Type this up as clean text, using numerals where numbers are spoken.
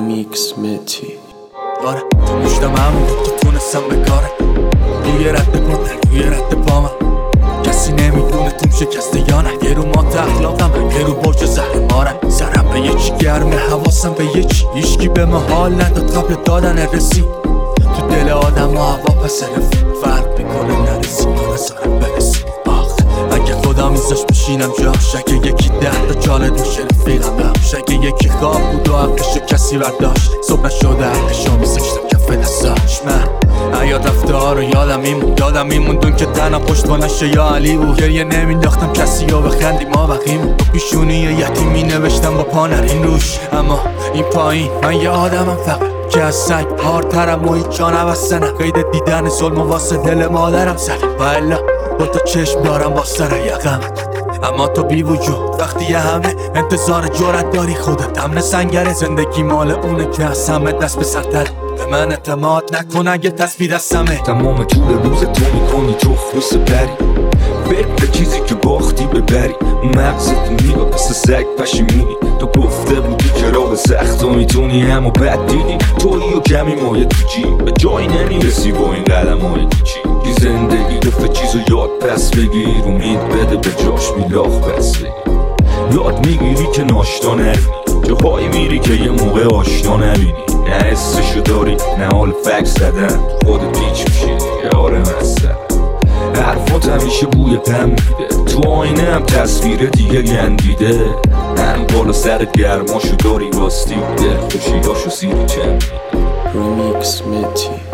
ریمیکس متی. آره تو مشتم همون بود که تونستم بکاره روی رد پا روی رد پا من کسی نمیدونه توم شکسته یا نه. یه رو مات اخلاقم یه رو برج زهر مارم. سرم به یه چی گرمه حواسم به یه چی. هیچکی به من حال نداد قبل دادن رسید. تو دل آدم و هوا پس فرق میکنه نرسی تو نظرم برسی. اگه خدا میذاش بشینم جاش، اگه یکی 10 تا چاله دوش رفیقم داشت، اگه یکی خواب بود و حقشو کسی برداشت، صبح نشده حقشو میذاشتم کف دستاش. من حیات رفتار رو یادم میموندون که تنها پشتوانش یا علی بود. گریه نمینداختم کسی رو بخندیم ما بقیم. تو پیشونی یتیمی نوشتم با پا نرین روش. اما این پایین من یه آدمم فقط که از سنگ هارترم و هیچ جا نبستنم. قید دیدن ظلم و واسه دل مادرم زدم و الا با تا چشم دارم با سر یقم. اما تو بی وجود وقتی همه انتظار جرأت داری، خودت امن سنگره. زندگی مال اونه که از همه دست به سرتر. به من اعتماد نکن اگه تصویر دستمه. تمام طول روز تو میکنی جفت و سپری، فکر چیزی که باختی ببری. مغزت میگه پس سگ پشیمونی. تو گفته بودی که راه سخت و میتونی اما بد دیدی. تویی و کمی مایه تو جیب به جایی نمیرسی با این قدم های تو چی. بی زندگی دفعه چیزو یاد پس بگیر، امید بده به جاش میلاخ پس بگیر. یاد میگیری که ناشتا نبینی، جاهایی میری که یه موقع آشنا نبینی. نه حسشو داری نه حال فکر زدن، خودت پیچ میشی یه آره مسئله. حرفات همیشه بوی غم میده، تو آینه هم تصویر دیگه گندیده. هم بالا سرت گرماشو داری واستی، دل خوشیداشو سیری چند ریمیکس متی.